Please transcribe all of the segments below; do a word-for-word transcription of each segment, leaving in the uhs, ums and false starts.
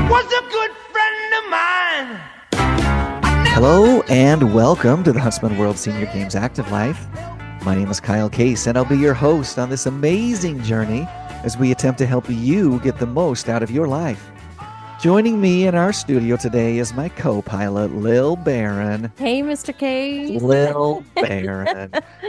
Was a good friend of mine. Hello and welcome to the Huntsman World Senior Games Active Life. My name is Kyle Case and I'll be your host on this amazing journey as we attempt to help you get the most out of your life. Joining me in our studio today is my co-pilot, Lil Barron. Hey, Mister Case. Lil Barron.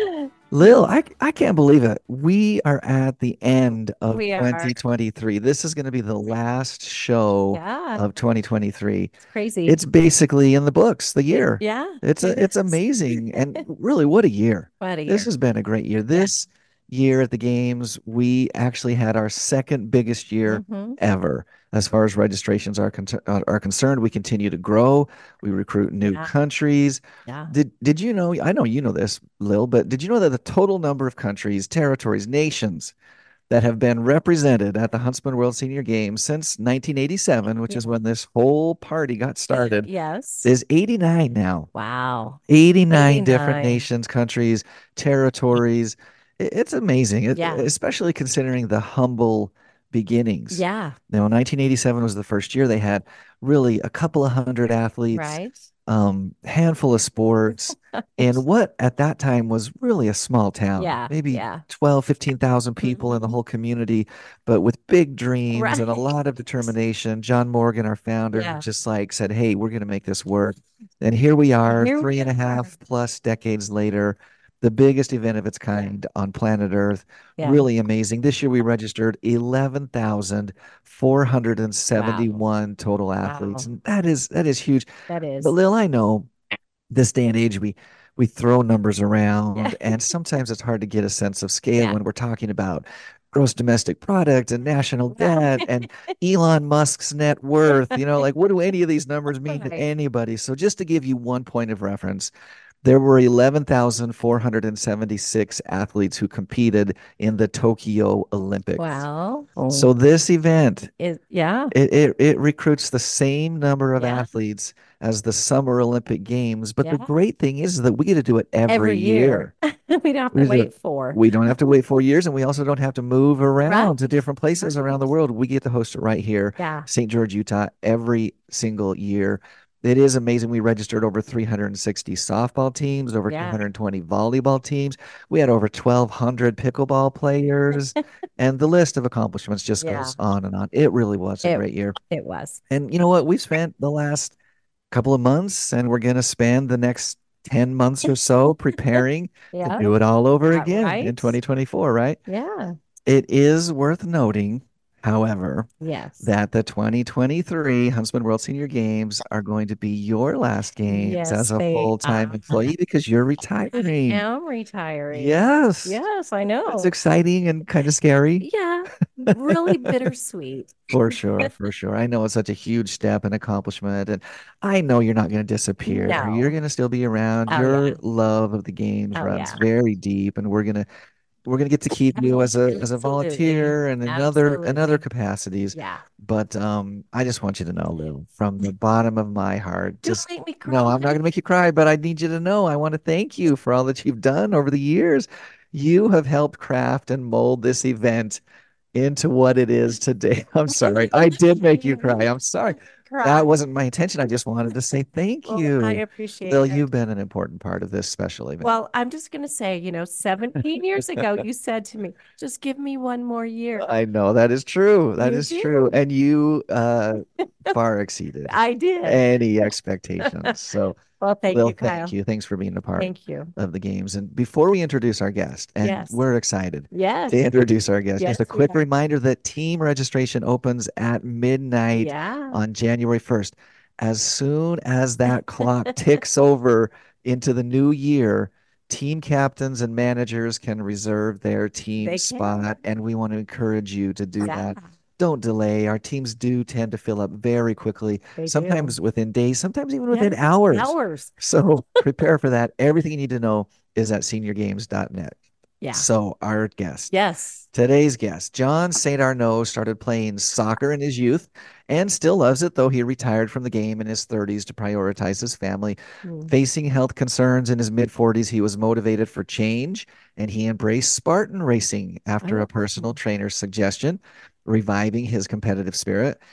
Lil, I, I can't believe it. We are at the end of We are. twenty twenty-three. This is going to be the last show Yeah, of twenty twenty-three. it's crazy. It's basically in the books, the year. yeah, It's a, it it's is. amazing. And really, what a year. What a year. This has been a great year. This year at the games, we actually had our second biggest year Mhm. ever. As far as registrations are, con- are are concerned, we continue to grow. We recruit new Yeah. countries. Yeah. Did did you know, I know you know this, Lil, but did you know that the total number of countries, territories, nations that have been represented at the Huntsman World Senior Games since nineteen eighty-seven, which is when this whole party got started, Yes. is eighty-nine now. Wow. eighty-nine different eighty-nine. nations, countries, territories. I- It's amazing, it- Yeah. especially considering the humble beginnings. Yeah. Now, nineteen eighty-seven was the first year they had really a couple of hundred athletes, Right. um, handful of sports, and what at that time was really a small town, Yeah. maybe Yeah. twelve, fifteen thousand people in the Mhm. whole community, but with big dreams and a Right. lot of determination. John Morgan, our founder, Yeah. just like said, hey, we're going to make this work. And here we are, Here we three and a are. half plus decades later, the biggest event of its kind on planet Earth. Yeah. Really amazing. This year we registered eleven thousand four hundred seventy-one total athletes. Wow. And that is that is huge. That is. But Lil, I know this day and age we we throw numbers around Yeah. and sometimes it's hard to get a sense of scale Yeah. when we're talking about gross domestic product and national Right. debt and Elon Musk's net worth. You know, like what do any of these numbers mean to Right. anybody? So just to give you one point of reference, there were eleven thousand four hundred seventy-six athletes who competed in the Tokyo Olympics. Wow. So this event, Is yeah. it, it, it recruits the same number of Yeah. athletes as the Summer Olympic Games. But the Yeah. great thing is that we get to do it every, Every year. year. We don't have We to do wait it- for. We don't have to wait four years, and we also don't have to move around Right. to different places around the world. We get to host it right here, Yeah. Saint George, Utah, every single year. It is amazing. We registered over three hundred sixty softball teams, over Yeah. two hundred twenty volleyball teams. We had over twelve hundred pickleball players, and the list of accomplishments just Yeah. goes on and on. It really was a It- great year. It was. And you know what? We've spent the last couple of months, and we're going to spend the next ten months or so preparing to Yeah. do it all over That again in right? twenty twenty-four, right? Yeah. It is worth noting, however, Yes. that the twenty twenty-three Huntsman World Senior Games are going to be your last games Yes, as a they full-time are. employee because you're retiring. I am retiring. Yes. Yes, I know. It's exciting and kind of scary. Yeah, really bittersweet. For sure, for sure. I know it's such a huge step and accomplishment, and I know you're not going to disappear. No. You're going to still be around. Oh, Your yeah. love of the games Oh, runs yeah. very deep, and we're gonna we're gonna get to keep you as a as a Absolutely. volunteer and in other in other Absolutely. capacities. Yeah. But um, I just want you to know, Lou, from the bottom of my heart, Don't just make me cry. no, I'm not going to make you cry, but I need you to know I want to thank you for all that you've done over the years. You have helped craft and mold this event into what it is today. I'm sorry. I did make you cry. I'm sorry. Cry. That wasn't my intention. I just wanted to say thank Well, you. I appreciate Lil, it. you've been an important part of this special event. Well, I'm just going to say, you know, seventeen years ago, you said to me, just give me one more year. I know that is true. That You is did. true. And you uh far exceeded I did. any expectations. So Well, thank Lil, you, Kyle. thank you. Thanks for being a part Thank you. of the games. And before we introduce our guest, and Yes. we're excited Yes. to introduce our guest, Yes, just a we quick are. reminder that team registration opens at midnight Yeah. on January first. As soon as that clock ticks over into the new year, team captains and managers can reserve their team They can. spot, and we want to encourage you to do Yeah. that. Don't delay. Our teams do tend to fill up very quickly, They do. sometimes within days, sometimes even within Yes, hours. Hours. So prepare for that. Everything you need to know is at senior games dot net. Yeah. So our guest, Yes. today's guest, John Saint Arnaud, started playing soccer in his youth and still loves it, though he retired from the game in his thirties to prioritize his family. Mm. Facing health concerns in his mid forties, he was motivated for change, and he embraced Spartan racing after Oh. a personal trainer's suggestion, reviving his competitive spirit.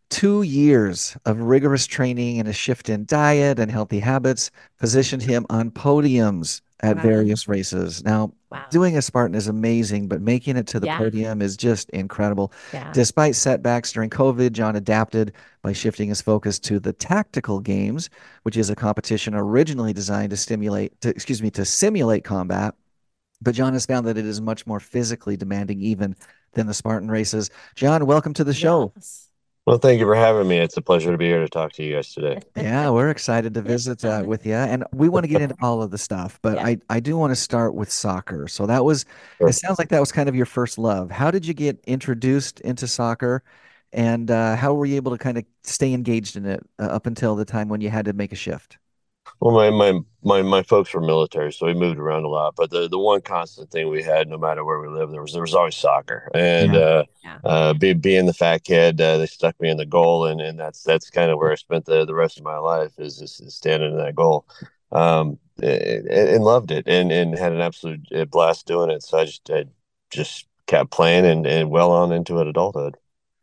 Two years of rigorous training and a shift in diet and healthy habits positioned him on podiums at Wow. various races. Now, Wow. doing a Spartan is amazing, but making it to the Yeah. podium is just incredible. Yeah. Despite setbacks during COVID, John adapted by shifting his focus to the tactical games, which is a competition originally designed to stimulate, to, excuse me, to simulate combat. But John has found that it is much more physically demanding even than the Spartan races. John, welcome to the show. Yes. Well, thank you for having me. It's a pleasure to be here to talk to you guys today. Yeah, we're excited to visit uh, Yeah. with you, and we want to get into all of the stuff. But Yeah. I, I do want to start with soccer. So that was, it Sure. sounds like that was kind of your first love. How did you get introduced into soccer, and uh, how were you able to kind of stay engaged in it uh, up until the time when you had to make a shift? Well, my, my my my folks were military, so we moved around a lot. But the the one constant thing we had, no matter where we lived, there was there was always soccer. And Yeah. uh, Yeah. uh, be, being the fat kid, uh, they stuck me in the goal, and, and that's that's kind of where I spent the, the rest of my life is, is, is standing in that goal. Um, and, and loved it, and and had an absolute uh, blast doing it. So I just I just kept playing, and, and well on into it adulthood.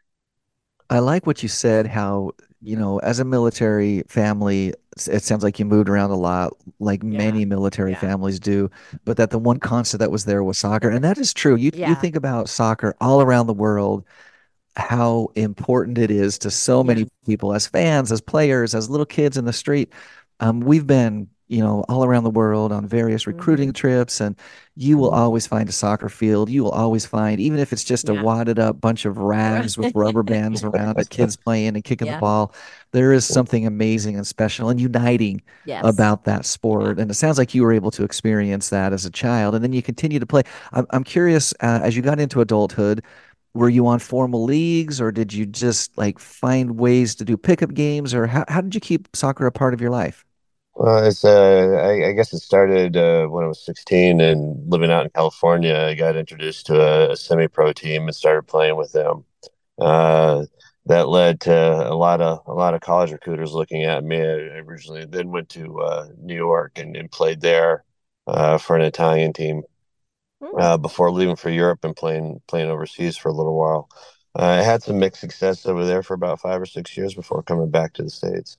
I like what you said, how, you know, as a military family, s- it sounds like you moved around a lot, like Yeah. many military Yeah. families do, but that the one constant that was there was soccer. And that is true. You you Yeah. think about soccer all around the world, how important it is to so Yeah. many people as fans, as players, as little kids in the street. Um, we've been, you know, all around the world on various recruiting Hmm. trips, and you will Mhm. always find a soccer field. You will always find, even if it's just a Yeah. wadded up bunch of rags with rubber bands around it, kids playing and kicking the Yeah. ball. There is something amazing and special and uniting Yes. about that Yeah. sport. And it sounds like you were able to experience that as a child, and then you continue to play. I'm, I'm curious, uh, as you got into adulthood, were you on formal leagues, or did you just like find ways to do pickup games, or how, how did you keep soccer a part of your life? Well, it's uh, I, I guess it started uh, when I was sixteen and living out in California. I got introduced to a, a semi-pro team and started playing with them. Uh, that led to a lot of a lot of college recruiters looking at me. I originally then went to uh, New York and, and played there uh, for an Italian team Mm. uh, before leaving for Europe and playing playing overseas for a little while. Uh, I had some mixed success over there for about five or six years before coming back to the States.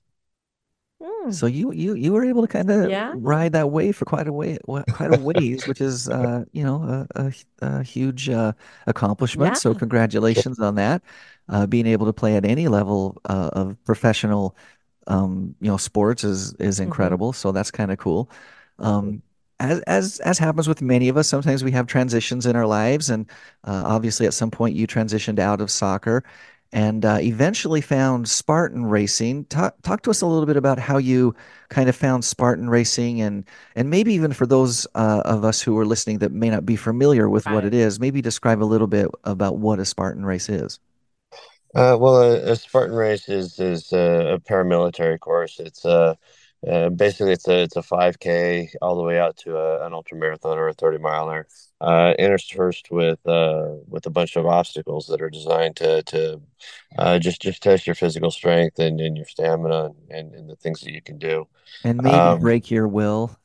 Mm. So you you you were able to kind of Yeah. ride that wave for quite a way, wa- quite a ways, which is uh, you know a, a, a huge uh, accomplishment. Yeah. So Sure. congratulations on that. Uh, being able to play at any level uh, of professional, um, you know, sports is is Hmm. incredible. So that's kind of cool. Um, as as as happens with many of us, sometimes we have transitions in our lives, and uh, obviously at some point you transitioned out of soccer and uh, eventually found Spartan racing. Talk, talk to us a little bit about how you kind of found Spartan racing, and and maybe even for those uh, of us who are listening that may not be familiar with what it Right. is, maybe describe a little bit about what a Spartan race is. Uh, well, a, a Spartan race is is a, a paramilitary course. It's uh, uh, basically it's a it's a five K all the way out to a, an ultra marathon or a thirty miler, uh, interspersed with uh, with a bunch of obstacles that are designed to to uh, just just test your physical strength and, and your stamina and, and the things that you can do. And maybe Um, break your will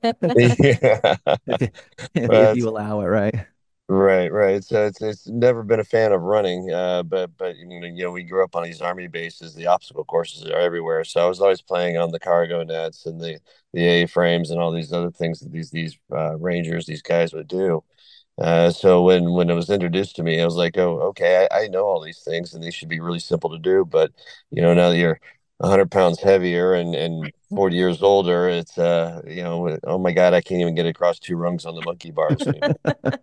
yeah, if, you- if if well, you allow it, right? right, right. So it's it's never been a fan of running, uh, but but you know, you know, we grew up on these army bases. The obstacle courses are everywhere, so I was always playing on the cargo nets and the the A frames and all these other things that these these uh, rangers, these guys would do. Uh, so when when it was introduced to me, I was like, oh, okay, I, I know all these things, and these should be really simple to do. But you know, now that you're a hundred pounds heavier and and forty years older, it's uh, you know, oh my God, I can't even get across two rungs on the monkey bars anymore.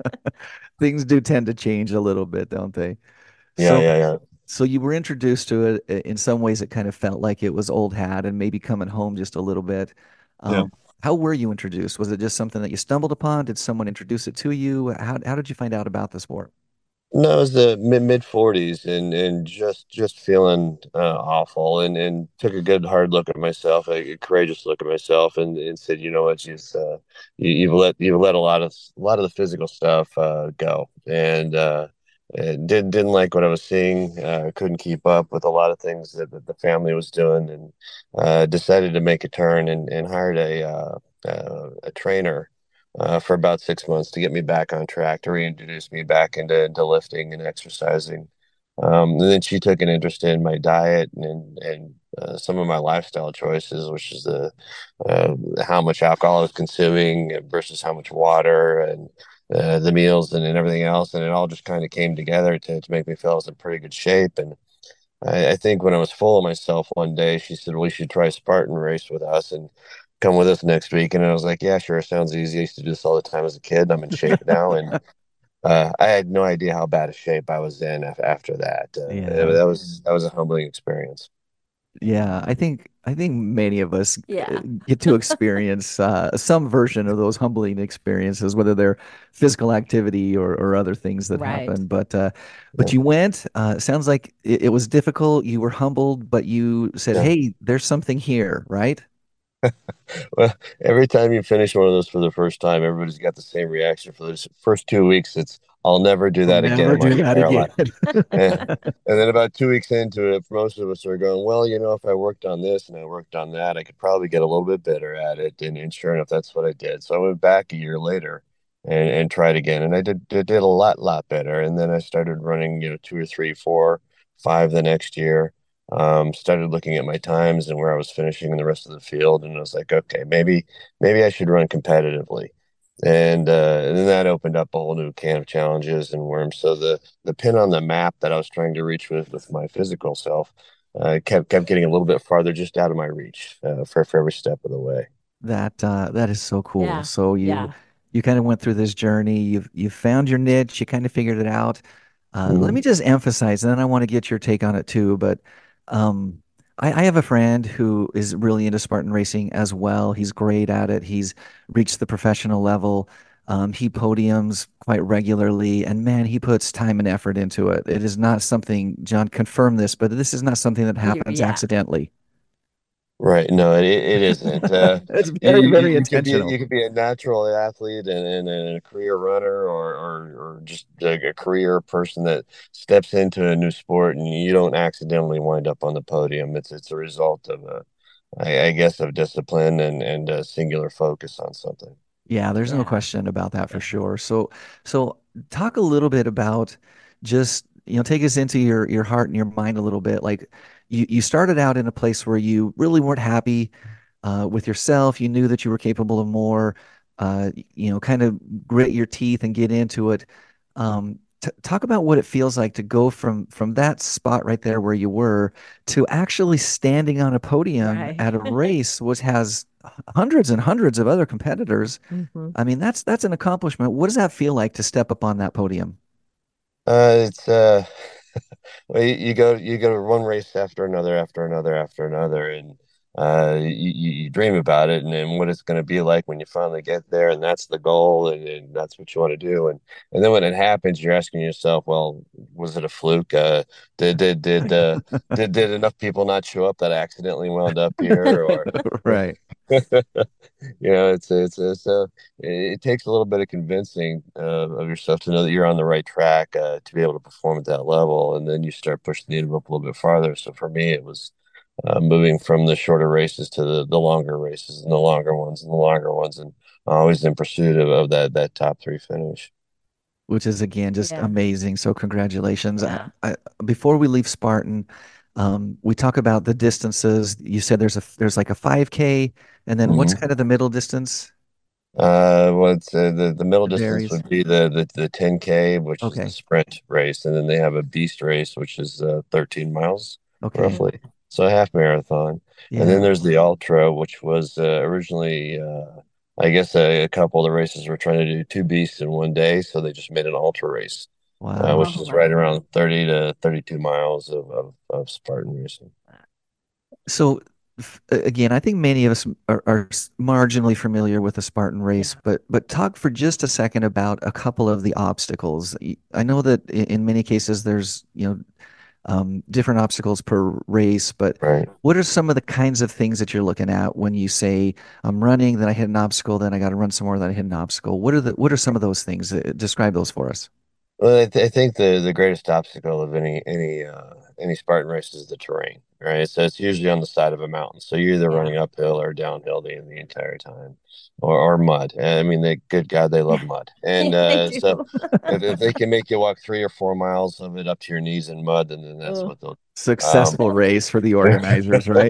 Things do tend to change a little bit, don't they? Yeah, So yeah, yeah. So you were introduced to it. i- In some ways, it kind of felt like it was old hat and maybe coming home just a little bit. Yeah. Um, how were you introduced? Was it just something that you stumbled upon? Did someone introduce it to you? How how did you find out about the sport? No, it was the mid mid forties and and just just feeling uh, awful and and took a good hard look at myself, a, a courageous look at myself, and, and said, you know what, you've uh, you, you've let you've let a lot of a lot of the physical stuff uh, go, and uh, and didn't didn't like what I was seeing. Uh, couldn't keep up with a lot of things that, that the family was doing, and uh, decided to make a turn and and hired a uh, uh, a trainer uh, for about six months to get me back on track, to reintroduce me back into, into lifting and exercising. Um, and then she took an interest in my diet and and uh, some of my lifestyle choices, which is the uh, how much alcohol I was consuming versus how much water and uh, the meals and, and everything else. And it all just kind of came together to, to make me feel I was in pretty good shape. And I, I think when I was full of myself one day, she said, "Well, you should try Spartan race with us and come with us next week." And I was like, "Yeah, sure. Sounds easy. I used to do this all the time as a kid. I'm in shape now." And uh, I had no idea how bad a shape I was in af- after that. Uh, it- Yeah. that was that was a humbling experience. Yeah, I think I think many of us uh, Yeah. get to experience uh, some version of those humbling experiences, whether they're physical activity or, or other things that Right. happen. But uh, but Yeah. you went. Uh, sounds like it, it was difficult. You were humbled, but you said, Yeah. "Hey, there's something here," right? Well, every time you finish one of those for the first time, everybody's got the same reaction for those first two weeks. It's, "I'll never do I'll that again never in my do that entire again. life." And, and then about two weeks into it, most of us are going, "Well, you know, if I worked on this and I worked on that, I could probably get a little bit better at it." And, and sure enough, that's what I did. So I went back a year later and, and tried again. And I did, did, did a lot, lot better. And then I started running, you know, two or three, four, five the next year. Um, started looking at my times and where I was finishing in the rest of the field. And I was like, okay, maybe, maybe I should run competitively. And, uh, and then that opened up a whole new can of challenges and worms. So the, the pin on the map that I was trying to reach with, with my physical self, uh, kept, kept getting a little bit farther just out of my reach, uh, for, for every step of the way. That uh, that is so cool. Yeah. So you Yeah. you kind of went through this journey. You've you found your niche. You kind of figured it out. Uh, let Mhm. me just emphasize, and then I want to get your take on it too. But um, I, I have a friend who is really into Spartan racing as well. He's great at it. He's reached the professional level. Um, he podiums quite regularly, and man, he puts time and effort into it. It is not something, John, confirm this, but this is not something that You- happens Yeah. accidentally. Right. No, it, it isn't. Uh, It's you, very, you very you could be intentional. you could be a natural athlete and, and, and a career runner or, or, or just like a career person that steps into a new sport and you don't accidentally wind up on the podium. It's it's a result of a, I, I guess, of discipline and, and a singular focus on something. Yeah, there's no Yeah. question about that for Yeah. sure. So, so talk a little bit about just, you know, take us into your your heart and your mind a little bit. Like you you started out in a place where you really weren't happy uh, with yourself. You knew that you were capable of more. Uh, you know, kind of grit your teeth and get into it. Um, t talk about what it feels like to go from from that spot right there where you were to actually standing on a podium Right. at a race, which has hundreds and hundreds of other competitors. hmm I mean, that's that's an accomplishment. What does that feel like to step up on that podium? Uh, it's uh, well, you, you go you go one race after another after another after another, and uh, you, you you dream about it and, and what it's going to be like when you finally get there, and that's the goal, and, and that's what you want to do, and and then when it happens, you're asking yourself, well, was it a fluke? Uh, did did did uh, did did enough people not show up that I accidentally wound up here, or Right. you know, it's it's it's uh, it, it takes a little bit of convincing uh, of yourself to know that you're on the right track uh, to be able to perform at that level, and then you start pushing the needle up a little bit farther. So for me, it was uh, moving from the shorter races to the the longer races and the longer ones and the longer ones, and always in pursuit of, of that that top three finish. Which is again just Yeah. amazing. So congratulations. I, Yeah. I, before we leave Spartan, um, we talk about the distances. You said there's a there's like a five K, and then what's Mm-hmm. kind of the middle distance? Uh, what's uh, the the middle It distance varies. would be the, the the ten K, which is the Okay. sprint race, and then they have a beast race, which is uh, thirteen miles Okay. Mhm. roughly, so a half marathon. And then Yeah. there's the ultra, which was uh, originally, uh, I guess, a, a couple of the races were trying to do two beasts in one day, so they just made an ultra race, uh, Wow. Oh, which is right wow. around thirty to thirty-two miles of of, of Spartan racing. So f- again, I think many of us are, are s- marginally familiar with the Spartan race, Yeah. but but talk for just a second about a couple of the obstacles. Y- I know that i- in many cases there's, you know, um, different obstacles per race, but Right. what are some of the kinds of things that you're looking at when you say I'm running, then I hit an obstacle, then I got to run some more, then I hit an obstacle? What are the what are some of those things? Uh, Describe those for us. Well, I, th I think the the greatest obstacle of any any uh, any Spartan race is the terrain. right? So it's usually on the side of a mountain. So you're either Yeah. running uphill or downhill the, the entire time, or, or mud. And I mean, they, good God, they love mud. And They uh, so do. if, if they can make you walk three or four miles of it up to your knees in mud, then, then that's Ugh. what they'll. Um, Successful race for the organizers, right?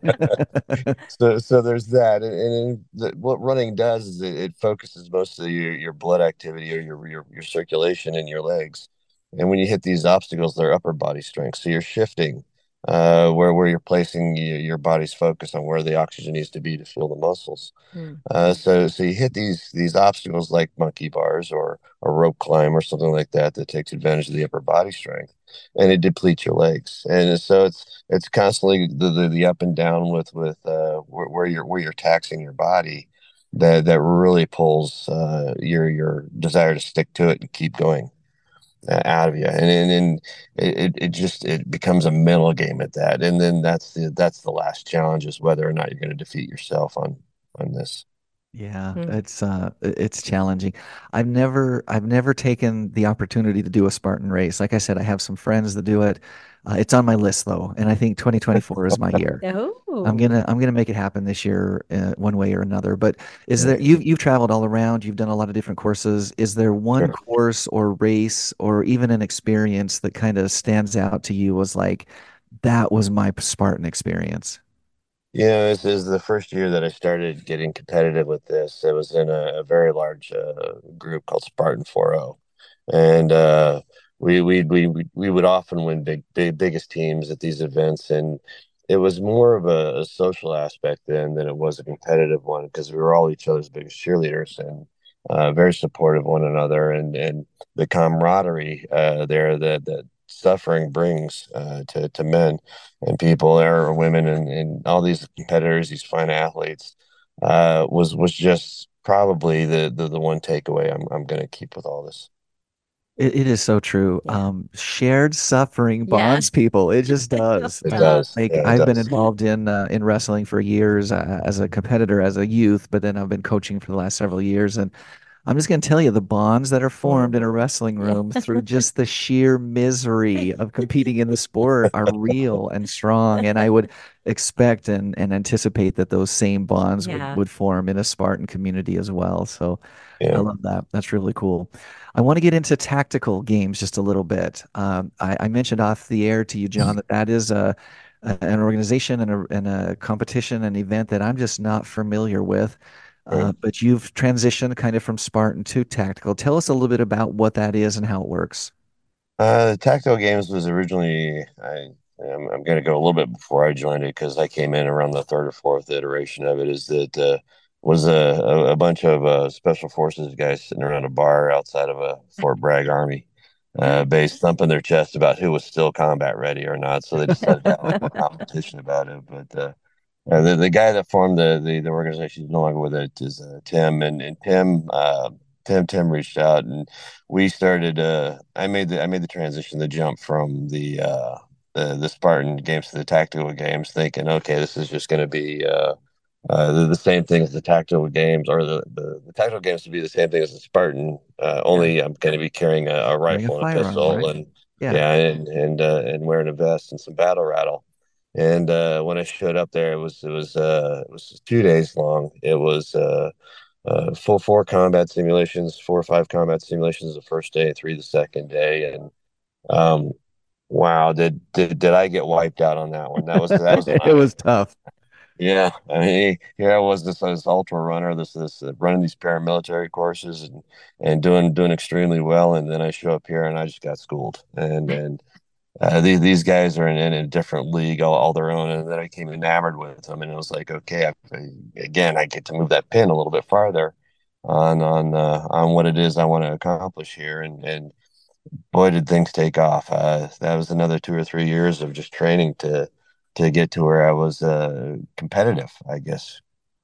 so so there's that, and, and the, what running does is it, it focuses most of your, your blood activity or your, your your circulation in your legs. And when you hit these obstacles, they're upper body strength. So you're shifting uh, where where you're placing your, your body's focus on where the oxygen needs to be to fuel the muscles. Mm. Uh, so so you hit these these obstacles like monkey bars or a rope climb or something like that that takes advantage of the upper body strength, and it depletes your legs. And so it's it's constantly the the, the up and down with with uh, where, where you're where you're taxing your body that that really pulls uh, your your desire to stick to it and keep going uh, out of you. And and, and it, it just it becomes a mental game at that. And then that's the that's the last challenge is whether or not you're going to defeat yourself on on this. Yeah, Mm. it's uh it's challenging. I've never I've never taken the opportunity to do a Spartan race. Like I said, I have some friends that do it. Uh, it's on my list though, and I think twenty twenty-four is my year. I'm Oh, gonna I'm gonna make it happen this year, uh, one way or another. But is Yeah, there you've you've traveled all around, you've done a lot of different courses. Is there one sure. course or race or even an experience that kind of stands out to you as like that was my Spartan experience? You know, this is the first year that I started getting competitive with this. It was in a, a very large uh, group called Spartan four oh, and uh, we we we we we would often win big big biggest teams at these events, and it was more of a, a social aspect then than it was a competitive one because we were all each other's biggest cheerleaders and uh, very supportive of one another, and and the camaraderie uh, there that that suffering brings uh, to to men and people there or women and, and all these competitors, these fine athletes, uh, was was just probably the the, the one takeaway I'm I'm going to keep with all this. It, it is so true. yeah. Um, shared suffering Yeah. bonds people. It just It does. It Uh, does. does, like yeah, it I've been does. involved in uh, in wrestling for years uh, as a competitor, as a youth, but then I've been coaching for the last several years, and I'm just going to tell you the bonds that are formed in a Mhm. wrestling Yeah. room through just the sheer misery of competing in the sport are real and strong. And I would expect and, and anticipate that those same bonds would, Yeah. would form in a Spartan community as well. So I Yeah. love that. That's really cool. I want to get into tactical games just a little bit. Um, I, I mentioned off the air to you, John, that that is a, a- an organization and a, and a competition, an event that I'm just not familiar with. Uh, Right. but you've transitioned kind of from Spartan to tactical. Tell us a little bit about what that is and how it works. Uh, the Tactile Games was originally I I'm, I'm going to go a little bit before I joined it because I came in around the third or fourth iteration of it. Is that uh, was a, a, a bunch of uh, special forces guys sitting around a bar outside of a Fort Bragg Army uh, base, thumping their chest about who was still combat ready or not. So they decided to have a little competition about it. But uh, uh, the the guy that formed the the, the organization is no longer with it is uh, Tim, and and Tim uh, Tim Tim reached out and we started. Uh, I made the I made the transition, the jump from the uh, the the Spartan games to the tactical games, thinking, okay, this is just going to be uh, uh, the, the same thing as the tactical games, or the, the the tactical games to be the same thing as the Spartan. Uh, Yeah. only I'm going to be carrying a, a Wearing a rifle and a firearm, pistol, right? and Yeah. yeah, and and uh, and wearing a vest and some battle rattle. And uh, when I showed up there, it was it was uh, it was two days long. It was uh, uh, full four combat simulations, four or five combat simulations the first day, three the second day, and um, wow, did did did I get wiped out on that one? That was that was an It eye. was tough. Yeah, I mean, here I was this this ultra runner, this this uh, running these paramilitary courses and and doing doing extremely well, and then I show up here and I just got schooled, and and uh, these these guys are in, in a different league all, all their own, and then I became enamored with them, and it was like, okay, I, again, I get to move that pin a little bit farther on on uh, on what it is I want to accomplish here, and and boy, did things take off. Uh, that was another two or three years of just training to to get to where I was uh, competitive, I guess.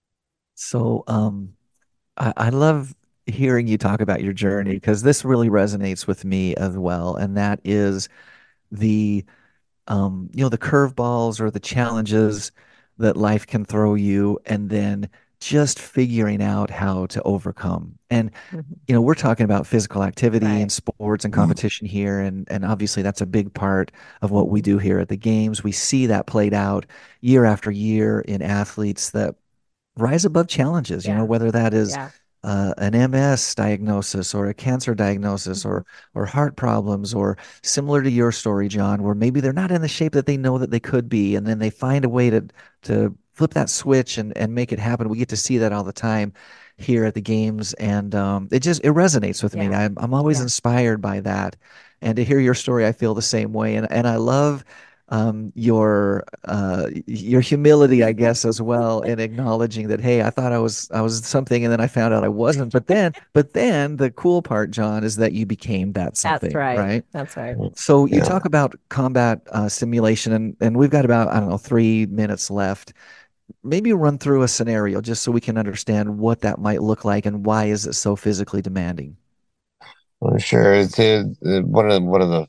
So, um, I, I love hearing you talk about your journey because this really resonates with me as well. And that is the um, you know, the curveballs or the challenges that life can throw you, and then just figuring out how to overcome. And Mhm. you know, we're talking about physical activity and Right. sports and competition here, and and obviously that's a big part of what we do here at the games. We see that played out year after year in athletes that rise above challenges, you know, Yeah. whether that is Yeah. uh, an M S diagnosis or a cancer diagnosis Mhm. or or heart problems, or similar to your story, John, where maybe they're not in the shape that they know that they could be, and then they find a way to to flip that switch and and make it happen. We get to see that all the time here at the games, and um, it just it resonates with me. Yeah. I'm I'm always Yeah. inspired by that, and to hear your story, I feel the same way, and and I love um, your uh, your humility, I guess, as well, in acknowledging that, hey, I thought I was I was something, and then I found out I wasn't. But then, but then the cool part, John, is that you became that That's something, right. right? That's right. So you Yeah. talk about combat uh, simulation, and and we've got about, I don't know, three minutes left. Maybe run through a scenario just so we can understand what that might look like and why is it so physically demanding. Well, sure. It's uh, one of the, one of the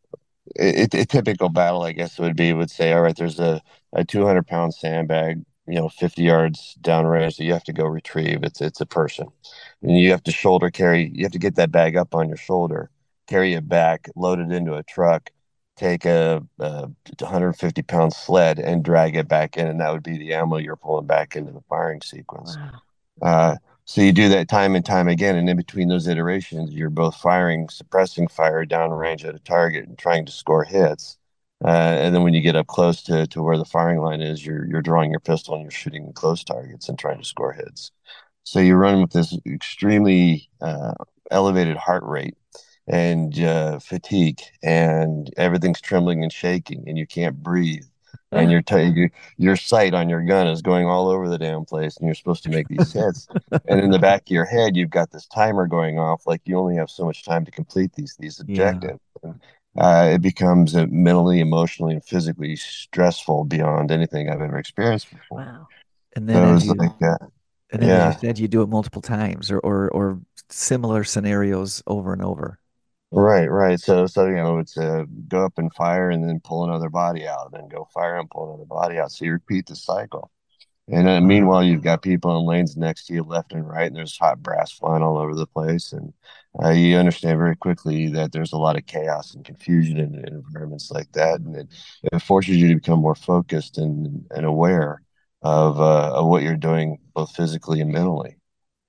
a, a typical battle, I guess, would be would say, all right, there's a, a two hundred pound sandbag, you know, fifty yards downrange that you have to go retrieve. It's it's a person, and you have to shoulder carry. You have to get that bag up on your shoulder, carry it back, load it into a truck, take a, a one hundred fifty pound sled, and drag it back in, and that would be the ammo you're pulling back into the firing sequence. Wow. Uh, so you do that time and time again, and in between those iterations, you're both firing, suppressing fire downrange at a target and trying to score hits. Uh, and then when you get up close to, to where the firing line is, you're you're drawing your pistol and you're shooting close targets and trying to score hits. So you run with this extremely uh, elevated heart rate and uh, fatigue, and everything's trembling and shaking, and you can't breathe, and Ugh. your t- your your sight on your gun is going all over the damn place, and you're supposed to make these hits, and in the back of your head, you've got this timer going off, like you only have so much time to complete these these Yeah. objectives. And, uh, it becomes uh, mentally, emotionally, and physically stressful beyond anything I've ever experienced before. Wow. And then So it as was you like, uh, and then as you yeah. said, you do it multiple times, or or or similar scenarios over and over. Right, right. So, so you know, it's uh, go up and fire, and then pull another body out, then go fire and pull another body out. So you repeat the cycle. And then Wow. meanwhile, you've got people in lanes next to you, left and right, and there's hot brass flying all over the place. And uh, you understand very quickly that there's a lot of chaos and confusion in, in environments like that, and it, it forces you to become more focused and and aware of uh, of what you're doing, both physically and mentally.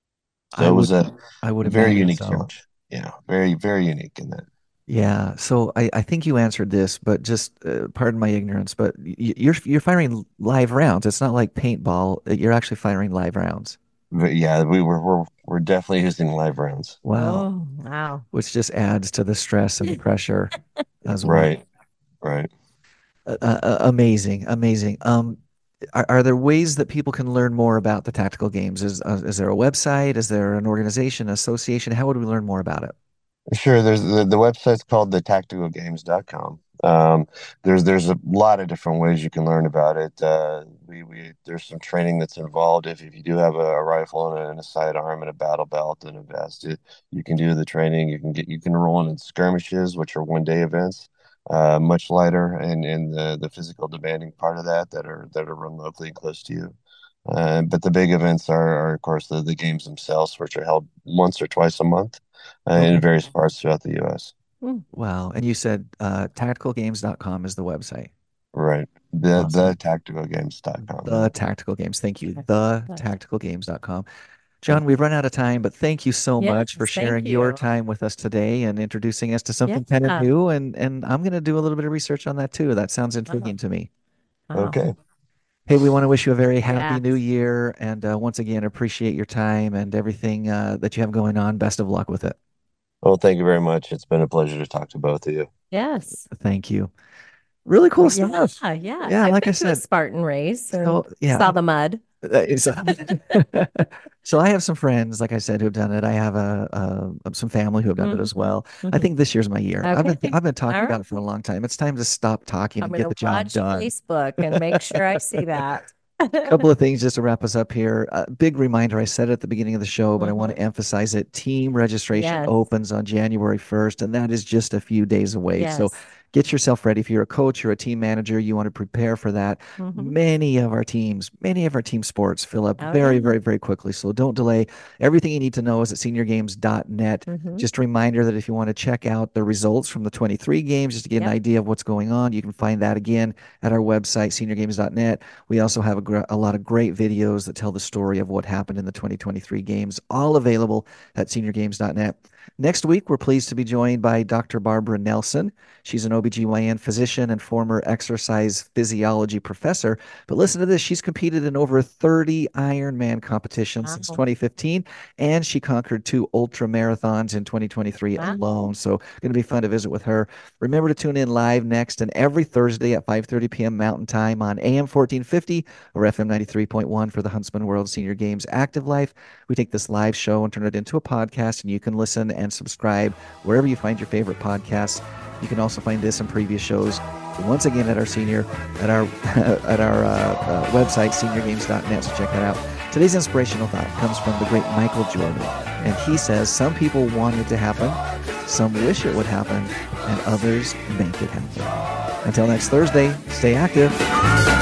So I it would was a I would very imagine unique so. challenge. Yeah, very very unique in that. Yeah. So I, I think you answered this, but just uh, pardon my ignorance, but y- you're you're firing live rounds. It's not like paintball. uh, You're actually firing live rounds. But yeah, we were we're we're definitely using live rounds. Wow. Oh, wow. Which just adds to the stress and the pressure as well. Right, right. Uh, uh, uh, amazing, amazing. Um, are, are there ways that people can learn more about the tactical games? Is uh, is there a website? Is there an organization, association? How would we learn more about it? Sure. There's the, the website's called the tactical games dot com. Um, there's there's a lot of different ways you can learn about it. Uh, we we there's some training that's involved. If, if you do have a, a rifle and a, and a sidearm and a battle belt and a vest, it, you can do the training. You can get you can roll in skirmishes, which are one day events, uh, much lighter, and and the the physical demanding part of that that are that are run locally and close to you. Uh, but the big events are, are of course the, the games themselves, which are held once or twice a month uh, in Okay. various parts throughout the U S. Mm. Wow. And you said uh, tactical games dot com is the website. Right. The the Awesome. tactical games dot com. The Tactical Games. Thank you. Okay. The That's- tactical games dot com. John, we've run out of time, but thank you so much for Yes, thank sharing your you. time with us today and introducing us to something kind of Yeah. new. And and I'm going to do a little bit of research on that too. That sounds intriguing to me. Wow. Okay. Hey, we want to wish you a very happy Yes. new year, and uh, once again appreciate your time and everything uh, that you have going on. Best of luck with it. Well, thank you very much. It's been a pleasure to talk to both of you. Yes. Thank you. Really cool Yeah, stuff. yeah. Yeah, I've like been I to a said, Spartan race and so yeah. saw the mud. Uh, So, so I have some friends, like I said, who've done it. I have a, a some family who have done it as Mhm. well. I Mhm. think this year's my year. I've been Okay. I've been talking All about right. it for a long time. It's time to stop talking I'm and going get the to job watch done. Facebook and make sure I see that. Couple of things just to wrap us up here. A big reminder, I said it at the beginning of the show, but I want Mhm. to emphasize it. Team registration Yes. opens on January first, and that is just a few days away. So Yes. get yourself ready. If you're a coach or a team manager, you want to prepare for that. Mhm. Many of our teams, many of our team sports fill up Oh, very, yeah. very, very quickly. So don't delay. Everything you need to know is at senior games dot net. Mhm. Just a reminder that if you want to check out the results from the twenty-three games, just to get an Yep. idea of what's going on, you can find that again at our website, senior games dot net. We also have a, gr- a lot of great videos that tell the story of what happened in the twenty twenty-three games, all available at senior games dot net. Next week, we're pleased to be joined by Doctor Barbara Nelson. She's an O B G Y N physician and former exercise physiology professor. But listen to this. She's competed in over thirty Ironman competitions since Wow. twenty fifteen, and she conquered two ultra marathons in twenty twenty-three Wow. alone. So going to be fun to visit with her. Remember to tune in live next and every Thursday at five thirty p.m. Mountain Time on A M fourteen fifty or F M ninety-three point one for the Huntsman World Senior Games Active Life. We take this live show and turn it into a podcast, and you can listen and subscribe wherever you find your favorite podcasts. You can also find this and previous shows once again at our senior at our at our uh, uh, website, senior games dot net. So check that out. Today's inspirational thought comes from the great Michael Jordan, and he says, "Some people want it to happen, some wish it would happen, and others make it happen." Until next Thursday, stay active.